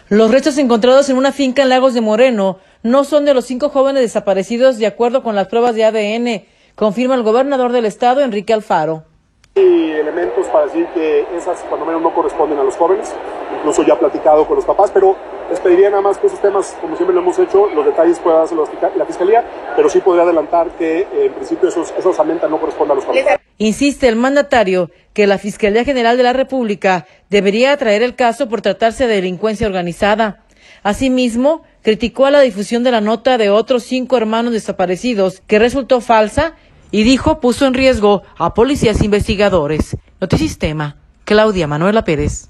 Los restos encontrados en una finca en Lagos de Moreno no son de los 5 jóvenes desaparecidos de acuerdo con las pruebas de ADN, confirma el gobernador del estado, Enrique Alfaro. Hay elementos para decir que esas cuando menos no corresponden a los jóvenes, incluso ya he platicado con los papás, pero les pediría nada más que esos temas, como siempre lo hemos hecho, los detalles pueda darse la Fiscalía, pero sí podría adelantar que en principio esa osamenta no corresponde a los jóvenes. Insiste el mandatario que la Fiscalía General de la República debería atraer el caso por tratarse de delincuencia organizada. Asimismo, criticó a la difusión de la nota de otros 5 hermanos desaparecidos, que resultó falsa y dijo puso en riesgo a policías investigadores. Notisistema, Claudia Manuela Pérez.